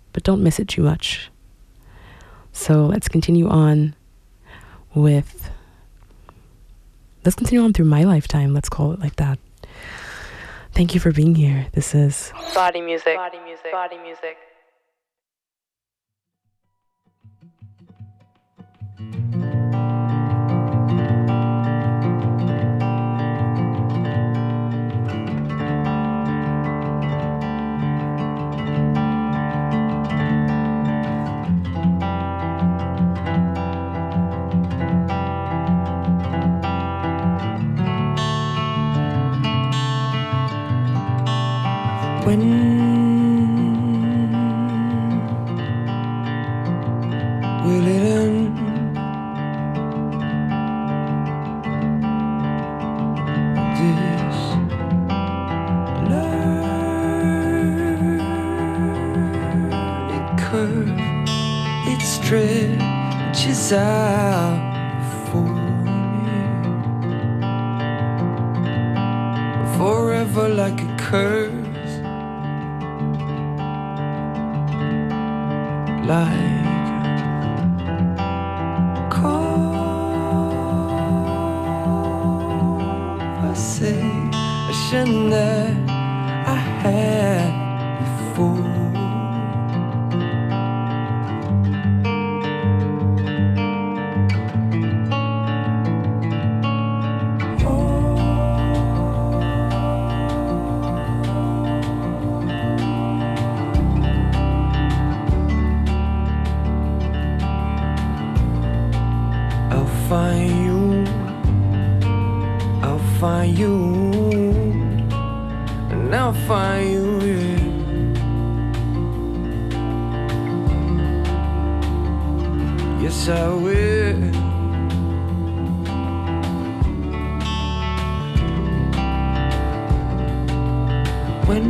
but don't miss it too much. So let's continue on through my lifetime. Let's call it like that. Thank you for being here. This is Body Music. Body Music. Body Music. When will it end? This learning curve, it stretches out for me forever like a curve. Like conversation that I had before. Find you, and I'll find you, yeah. Yes, I will. When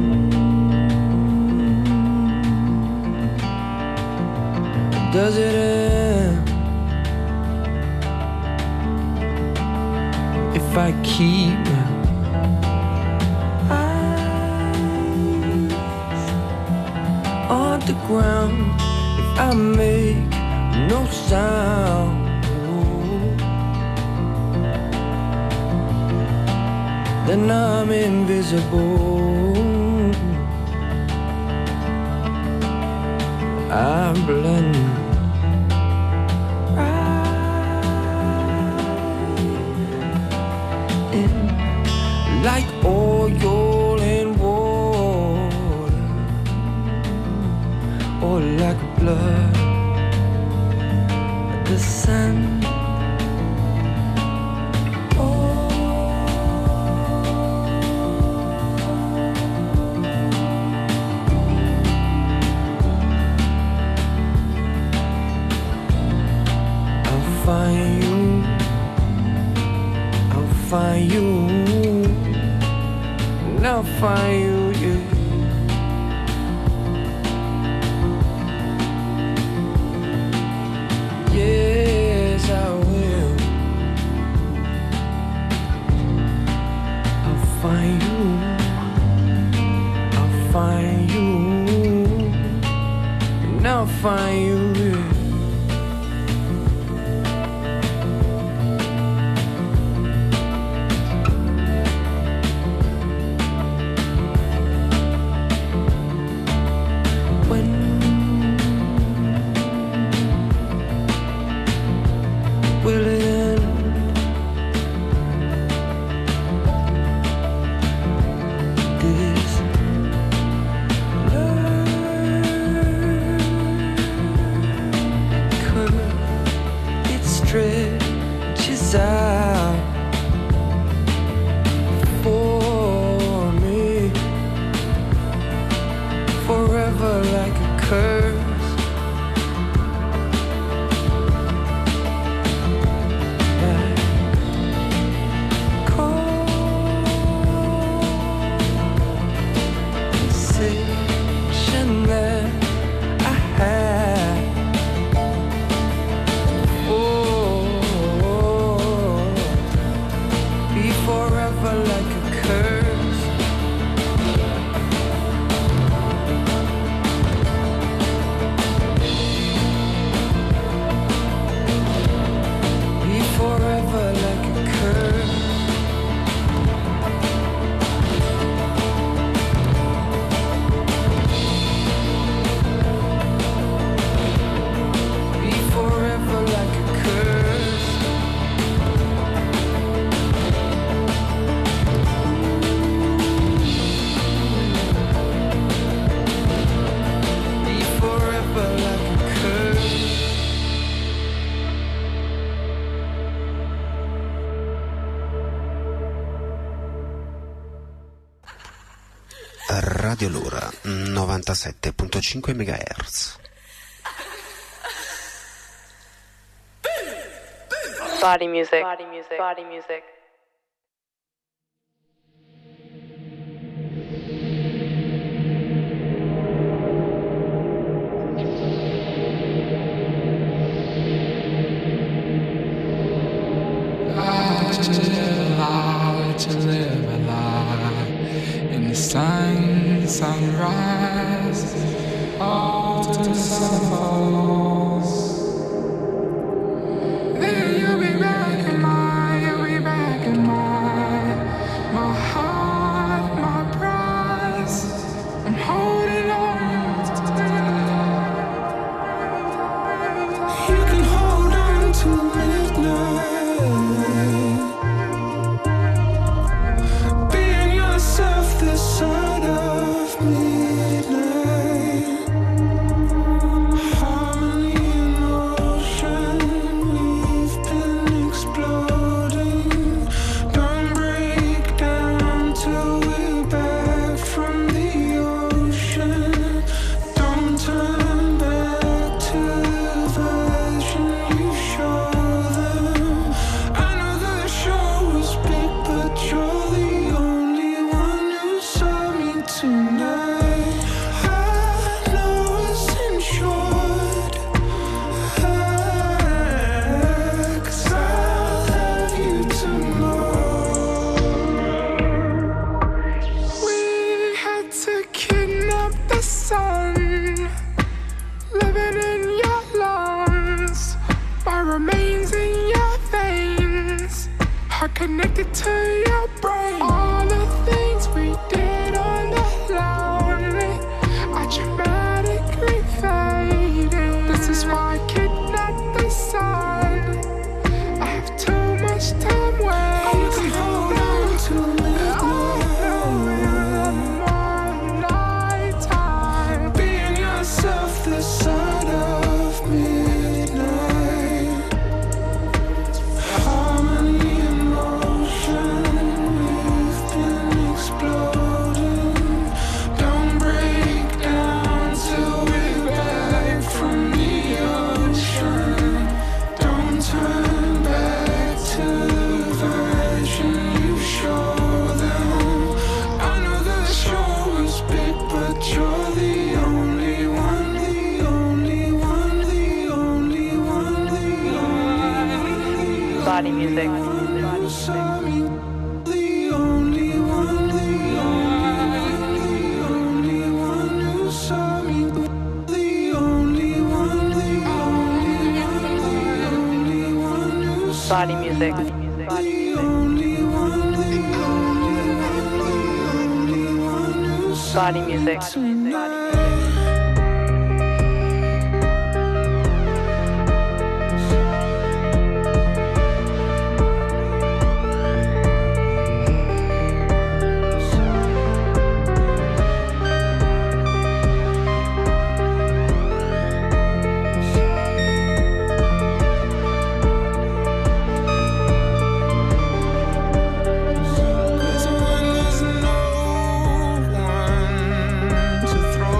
does it end? If I keep my eyes on the ground, if I make no sound, then I'm invisible. I blend like oil and water, or like blood, the sun. I'll find you, I'll find you, and I'll find you, yeah. Yes, I will. I'll find you, I'll find you, and I'll find you, yeah. Stretches out for me forever like a curse. Like conversation that I had. Forever like a curse. Radio Lura 97.5 MHz. Body music, body music, body music. To live a lie in the sunrise, all to the sun falls. Then you'll be back in my heart, my prize. I'm holding on to you can hold on to midnight. This side of midnight, harmony in motion, we've been exploding. Don't break down till we're back from the ocean. Don't turn back to the version you show them. I know the show was big, but you're the only one who saw me tonight. I know it's insured, 'cause I'll have you tomorrow. We had to kidnap the sun, living in your lungs. My remains in your veins are connected to your brain. All the things we did on the lonely are dramatically fading. This is why I kidnapped the sun. I have too much time wasted. You can hold on to nighttime. Being yourself this side of midnight. Harmony in motion, we've been exploding. Don't break down till we're back from the ocean. Don't turn back to the version you show them. I know the show was big, but you're the only one, the only one, the only one, the only one. Body music. Who saw me, the only one, the only one who saw me, the only one, the only one who saw Body music. the only one, the only one who saw Body music. tonight. Cause when there's no one to throw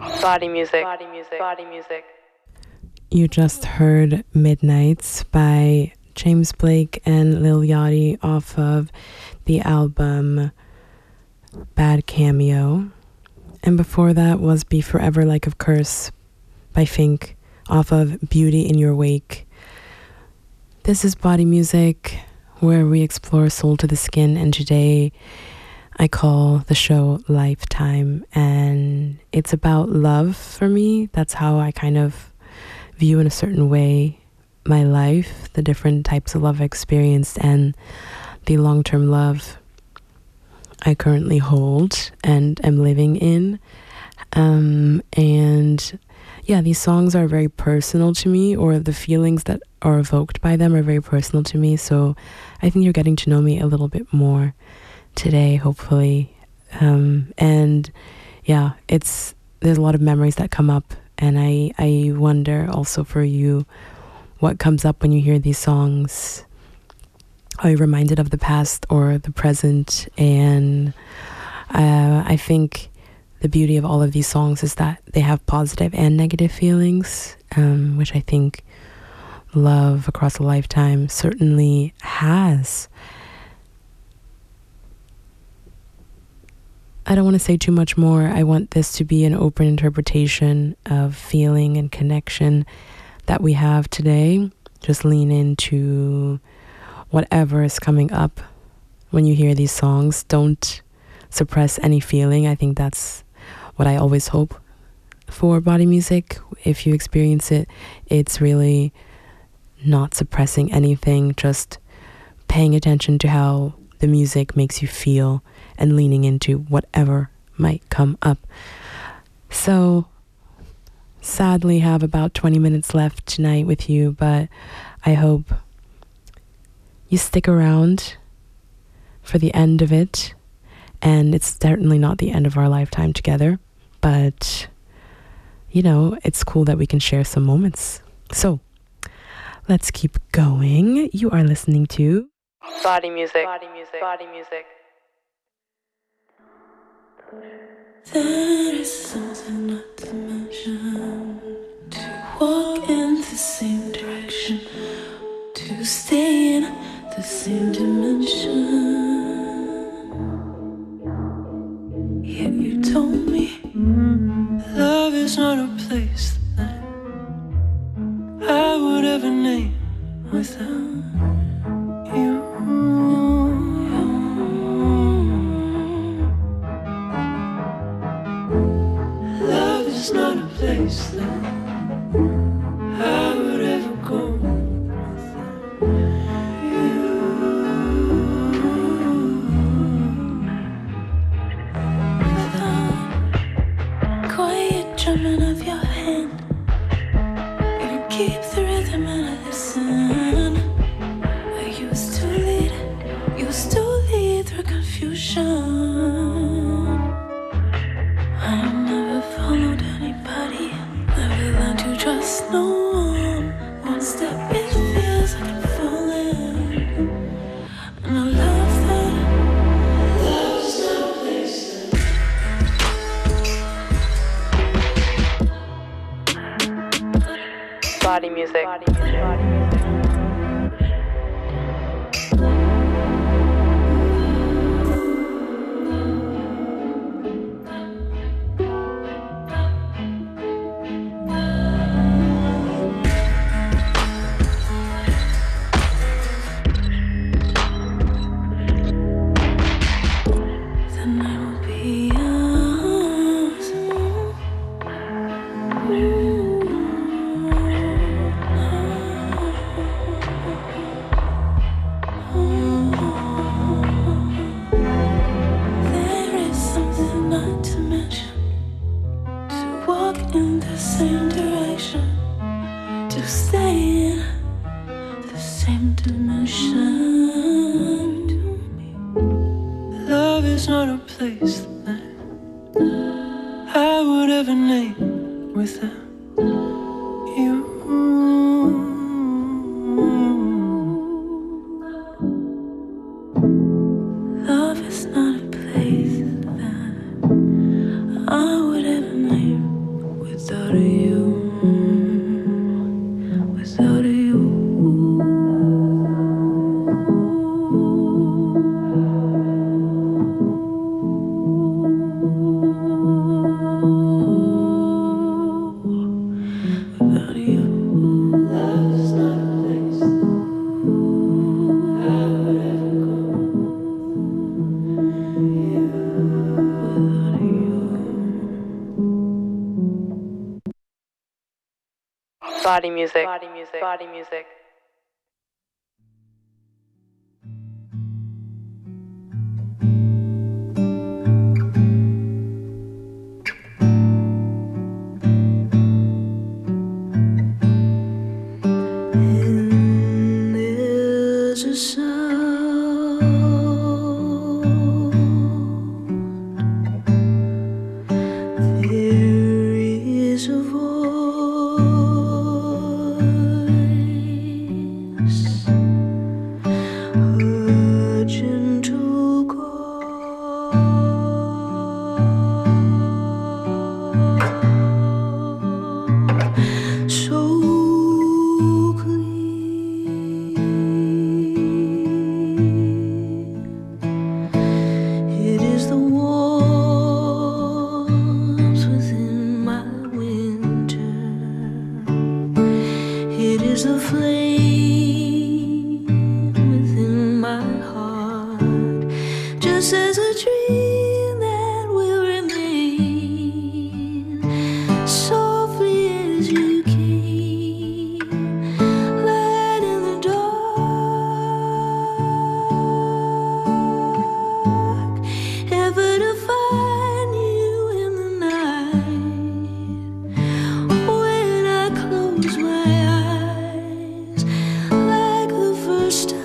Body music. Body music. Body music. You just heard Midnights by James Blake and Lil Yachty off of the album Bad Cameo. And before that was Be Forever Like a Curse by Fink off of Beauty in Your Wake. This is Body Music, where we explore soul to the skin, and today I call the show Lifetime, and it's about love for me. That's how I kind of view in a certain way my life, the different types of love I experienced, and the long-term love I currently hold and am living in. And yeah, these songs are very personal to me, or the feelings that are evoked by them are very personal to me. So I think you're getting to know me a little bit more today, hopefully. And yeah, there's a lot of memories that come up, and I wonder also for you, what comes up when you hear these songs? Are you reminded of the past or the present? And I think the beauty of all of these songs is that they have positive and negative feelings, which I think love across a lifetime certainly has. I don't want to say too much more. I want this to be an open interpretation of feeling and connection that we have today. Just lean into whatever is coming up when you hear these songs. Don't suppress any feeling. I think that's what I always hope for body music. If you experience it, it's really not suppressing anything, just paying attention to how the music makes you feel and leaning into whatever might come up. So sadly have about 20 minutes left tonight with you, but I hope you stick around for the end of it. And it's certainly not the end of our lifetime together, but you know, it's cool that we can share some moments. So let's keep going. You are listening to Body Music. Body Music. Body Music. There is something not to mention. To walk in the same direction, to stay in the same dimension. Yet you told me love is not a place that I would ever name without you. Love is not a place that I would ever go without you. Without quiet drumming of your hand, you keep the rhythm and I listen. I used to lead through confusion. I never followed anybody, never learned to trust no one. One step it feels like I'm falling, and I love that love's not a place that Body Music. Body Music. Body Music. without you, without you. Without you, love's not a place I would ever go. Without you. Body music, body music, body music. And there's a sound, there is a voice urgent to call, so it is the warmth within my winter. It is the flame within my heart. Just as a dream that will remain, softly as you came, light in the dark, ever to find you in the night. When I close my eyes, like the first time.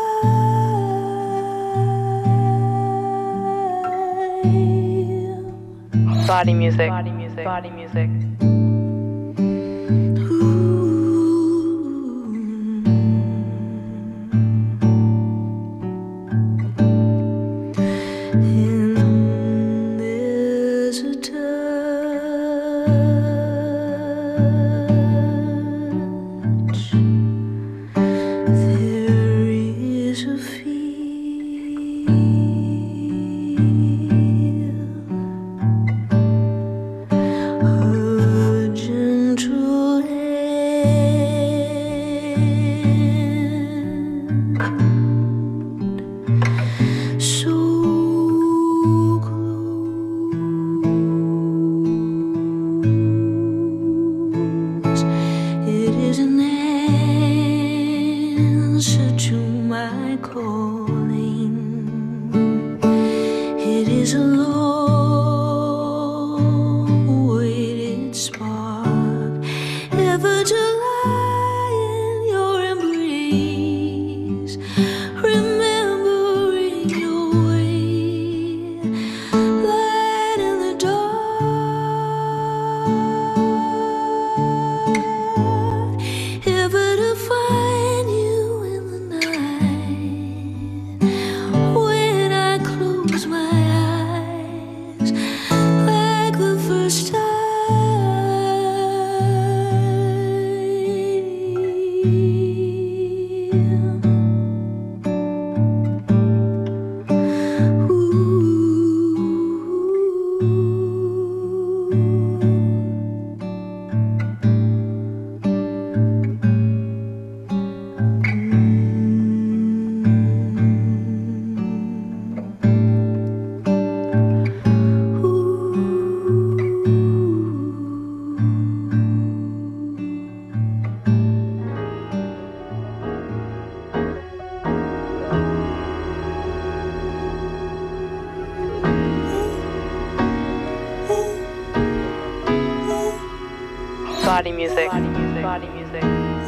Body music, body music, body music. And there's a touch, there is a feel, urgent to land, so close. It is an answer to my calling. It is a long-awaited spark, ever to lie in your embrace, remembering your way, light in the dark, ever to find you in the night. When I close my eyes, like the first time. Body music, body music, body music.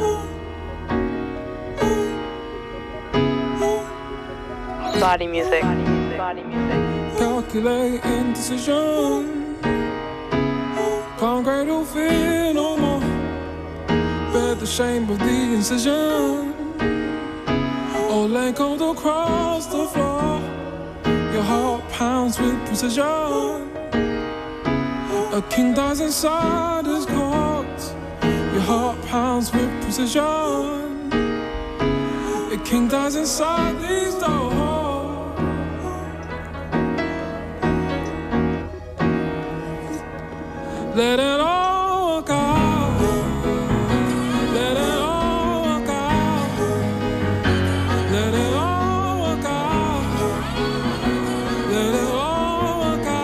Body music, body music, body music. Calculate indecision. Can't grade or fear no more. Bear the shame of the incision. All leg cold across the floor. Your heart pounds with precision. A king dies inside his court. Your heart pounds with precision. A king dies inside these doors. Let it all go. Let it all go. Let it all go. Let it all go.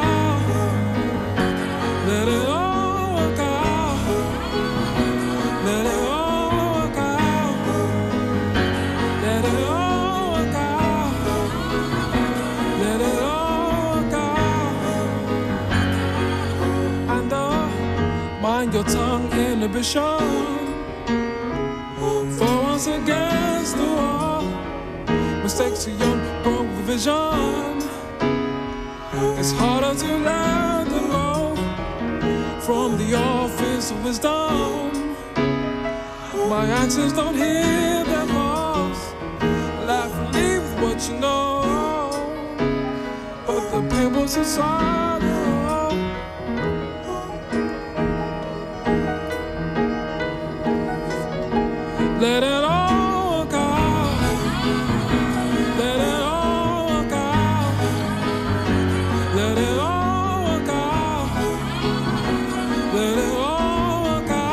Let it all go. Let it all go. Let it all go. Let it all go. And mind your tongue inhibition. For once against the wall. Mistakes are young, broke the vision. It's harder to let them go from the office of wisdom. My actions don't hear their voice. Laugh and leave with what you know. But the pain was inside you. Let it all go. Let it all go. Let it all go. Let it all go.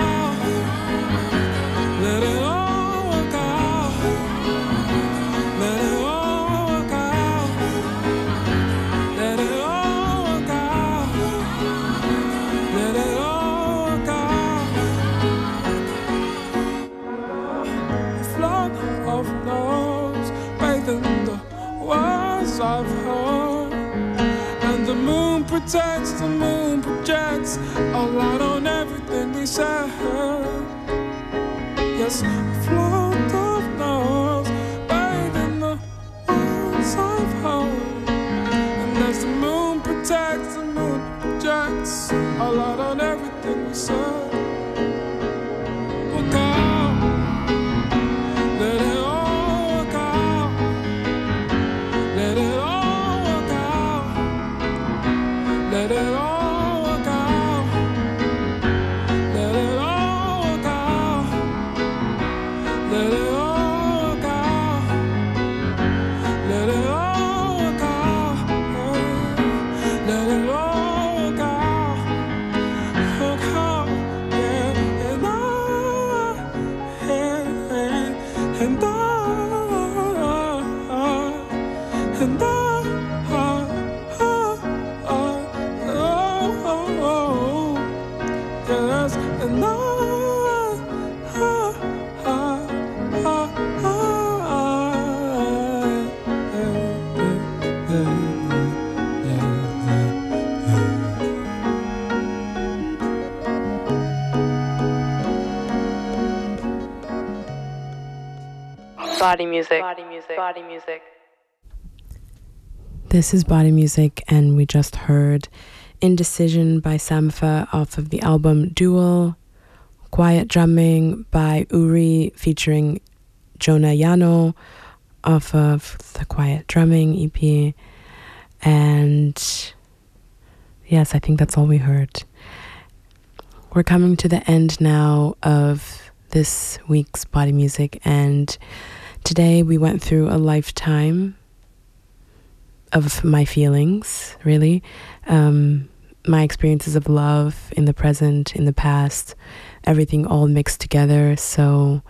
Let it all go. Let it all go. Let it all go. Let it all go. A flood of noise bathing the words I've heard. And the moon protects, the moon projects a light on everything we said. Yes, a flood of noise bathing the words I've heard. And as the moon protects, the moon projects a light on everything we said. We'll go. Let it all go. Let it all go. Let it all go. Let it all go. Let it all go. Let it all go. Let it all go. Oh, go. Yeah, and and yes, and Body music. Body music. Body music. This is Body Music, and we just heard Indecision by Sampha off of the album Dual, Quiet Drumming by Uri featuring Jonah Yano off of the Quiet Drumming EP, and yes, I think that's all we heard. We're coming to the end now of this week's Body Music, and today we went through a lifetime of my feelings, really. My experiences of love in the present, in the past, everything all mixed together. So,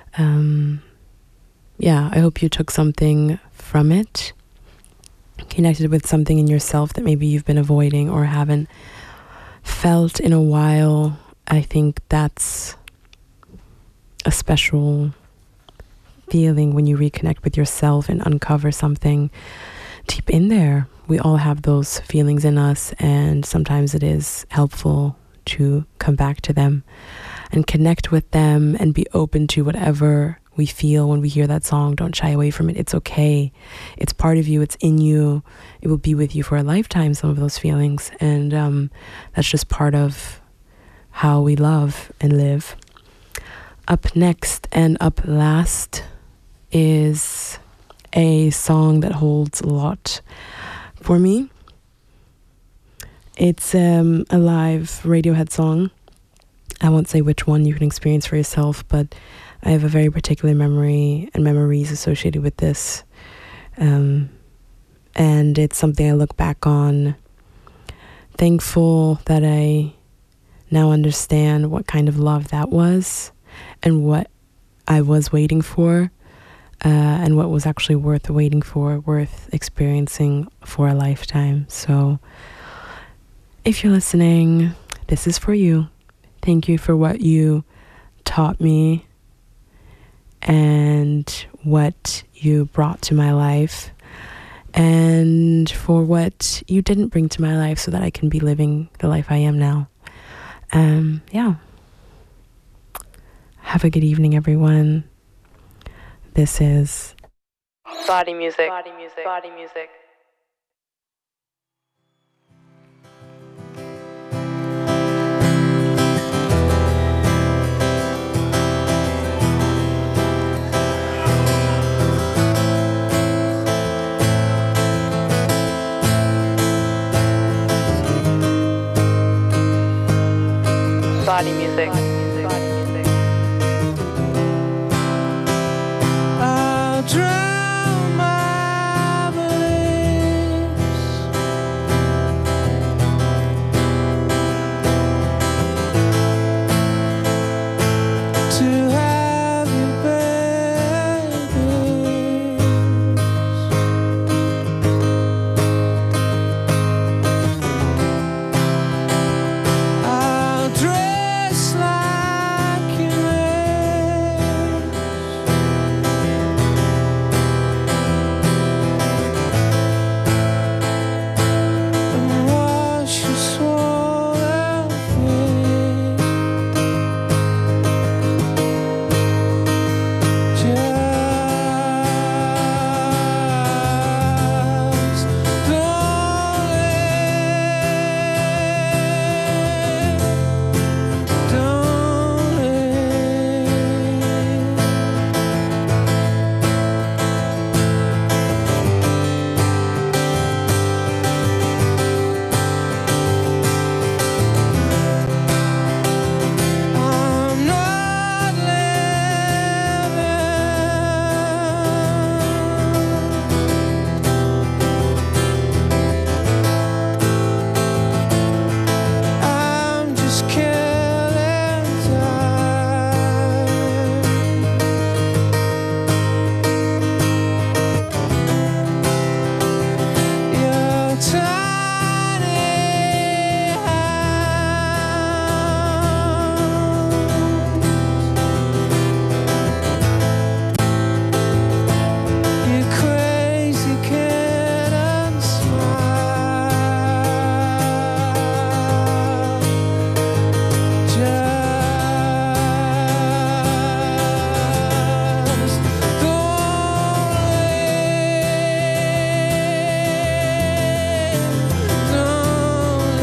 yeah, I hope you took something from it, connected with something in yourself that maybe you've been avoiding or haven't felt in a while. I think that's a special feeling when you reconnect with yourself and uncover something deep in there. We all have those feelings in us, and sometimes it is helpful to come back to them and connect with them and be open to whatever we feel when we hear that song. Don't shy away from it. It's okay. It's part of you. It's in you. It will be with you for a lifetime, some of those feelings. And that's just part of how we love and live. Up next and up last is a song that holds a lot for me. It's a live Radiohead song. I won't say which one, you can experience for yourself, but I have a very particular memory and memories associated with this. And it's something I look back on, thankful that I now understand what kind of love that was and what I was waiting for, and what was actually worth waiting for, worth experiencing for a lifetime. So if you're listening, this is for you. Thank you for what you taught me and what you brought to my life, and for what you didn't bring to my life so that I can be living the life I am now. Yeah. Have a good evening, everyone. This is Body Music. Body Music. Body Music. Body music. Body music. I drown my beliefs to have you, baby. I'll dress like you and wash your swollen feet. Just don't I'm not living. I'm just killing time. Your tiny hands, you crazy kid and smile. Just don't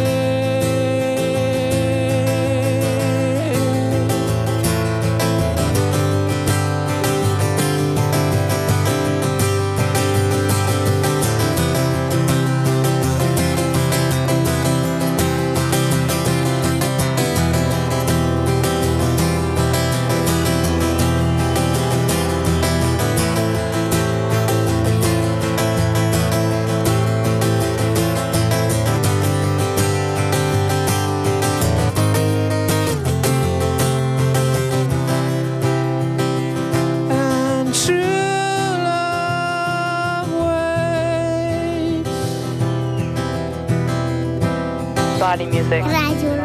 and true love waits. Body music. Radio